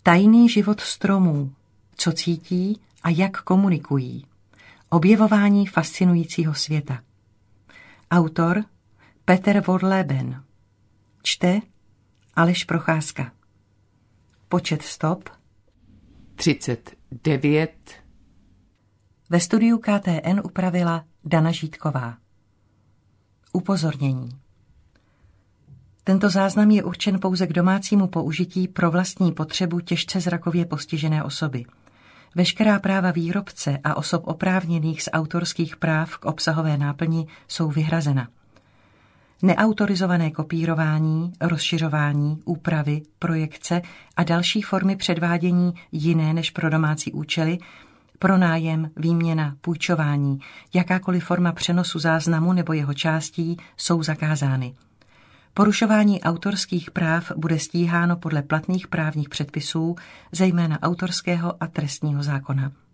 Tajný život stromů, co cítí a jak komunikují. Objevování fascinujícího světa. Autor Peter Vorleben. Čte Aleš Procházka. Počet stop 39. Ve studiu KTN upravila Dana Žítková. Upozornění. Tento záznam je určen pouze k domácímu použití pro vlastní potřebu těžce zrakově postižené osoby. Veškerá práva výrobce a osob oprávněných z autorských práv k obsahové náplni jsou vyhrazena. Neautorizované kopírování, rozšiřování, úpravy, projekce a další formy předvádění jiné než pro domácí účely, pronájem, výměna, půjčování, jakákoliv forma přenosu záznamu nebo jeho částí jsou zakázány. Porušování autorských práv bude stíháno podle platných právních předpisů, zejména autorského a trestního zákona.